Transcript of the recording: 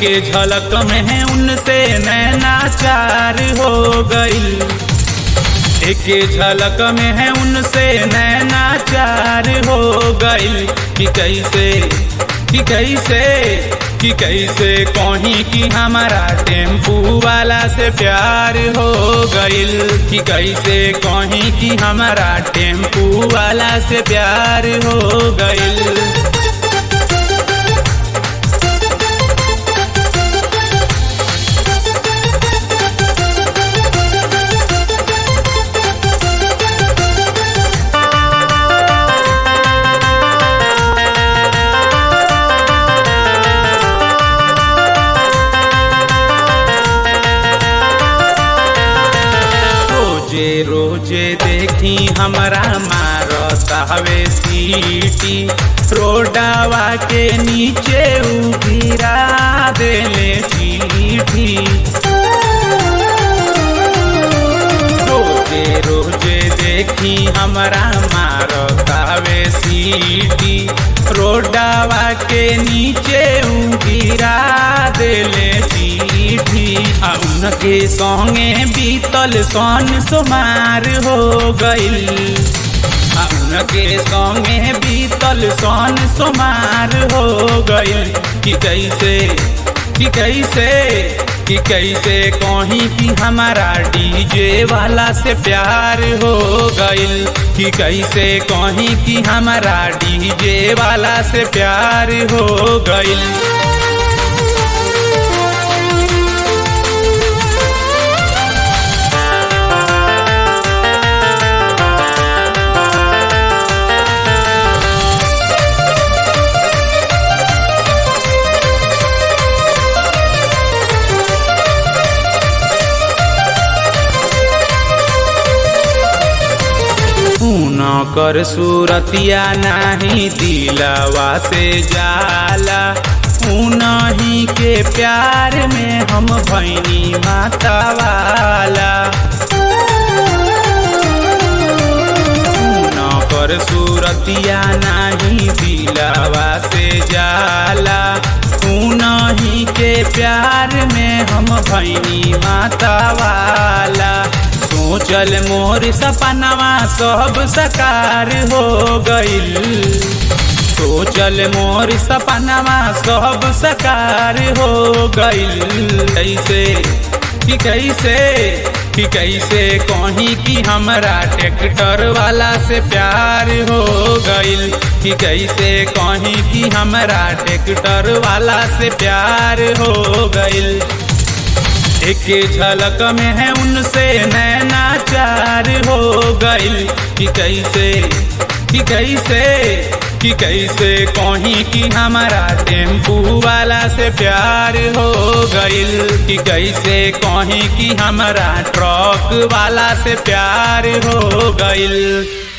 झलक में है उनसे नैनाचार हो गइल। एक झलक में है उनसे नैनाचार हो गइल। कि कैसे कहीं कि हमारा टेम्पू वाला से प्यार हो गइल। कि कैसे कहीं कि हमारा टेम्पू वाला से प्यार हो गइल। रोजे देखी हमरा मारता हवे सीटी। रोडावा के नीचे गिरा देले चीठी। रोजे देखी हमरा मारता हवे सीटी। रोडावा के नीचे गिरा देले चीठी। उनके संगे बीतल सन सोमार हो गइल। उनके संगे बीतल सन सोमार हो गइल। कि कैसे कहीं कि हमारा डीजे वाला से प्यार हो गइल। कि कैसे कहीं कि हमारा डीजे वाला से प्यार हो गइल। कर सूरतिया नाही दिलवा से जाला। उनही के प्यार में हम भैनी माता वाला। कर सूरतिया नाही दिलवा से जाला। उनही के प्यार में हम भैनी माता वाला। सोचल मोर सपनवा सब साकार हो गइल। सोचल मोर सपनवा सब साकार हो गइल। कैसे कहीं कि हमरा ट्रैक्टर वाला से प्यार हो गइल। कि कैसे कहीं कि हमरा ट्रैक्टर वाला से प्यार हो गइल। एक झलक में है उनसे नैनाचार हो गइल। कि कैसे कहीं कि हमारा टेम्पू वाला से प्यार हो गइल। कि कैसे कहीं कि हमारा ट्रक वाला से प्यार हो गइल।